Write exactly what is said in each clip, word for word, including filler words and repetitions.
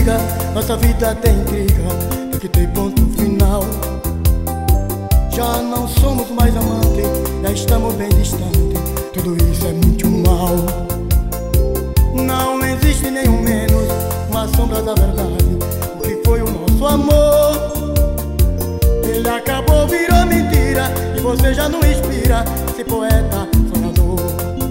briga, nossa vida tem intriga, tem que ter ponto final. Já não somos mais amantes, já estamos bem distantes, tudo isso é muito mal. Não existe nenhum menos uma sombra da verdade, o que foi o nosso amor. Ele acabou, virou mentira, e você já não inspira, esse poeta sonhador.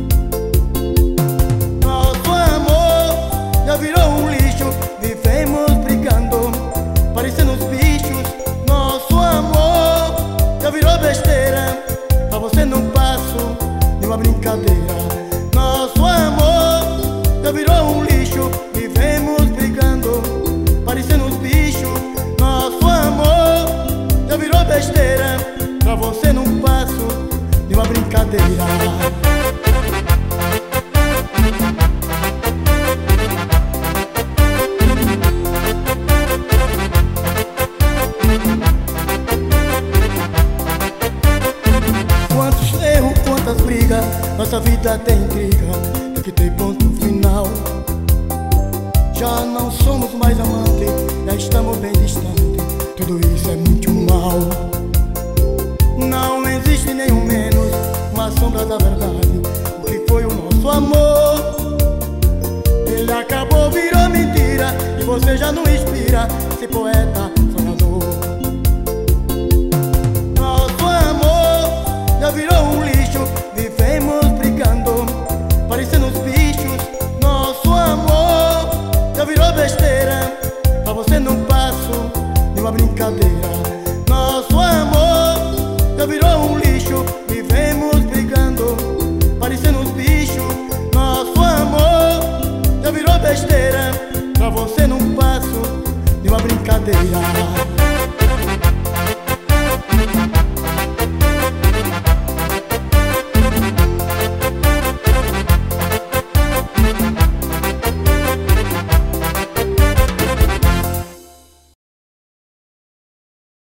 Nosso amor já virou um lixo, vivemos brigando, parecendo os bichos. Nosso amor já virou besteira, pra você não passo de uma brincadeira. Nosso amor já virou um lixo, vivemos brigando, parecendo os bichos. Nosso amor já virou besteira, pra você não passo de uma brincadeira. Quantos erros, quantas brigas, nossa vida tem intriga, tem que ter ponto final. Já não somos mais amantes, já estamos bem distantes, tudo isso é muito mal. Não existe nenhum menos uma sombra da verdade, o que foi o nosso amor. Ele acabou, virou mentira, e você já não inspira, esse poeta sonhador. Nosso amor já virou um lixo, vivemos brigando, parecendo os bichos. Nosso amor já virou besteira, pra você não passo de uma brincadeira. Nosso amor já virou um lixo, vivemos brigando, parecendo os bichos. Nosso amor já virou besteira, pra você não passo de uma brincadeira.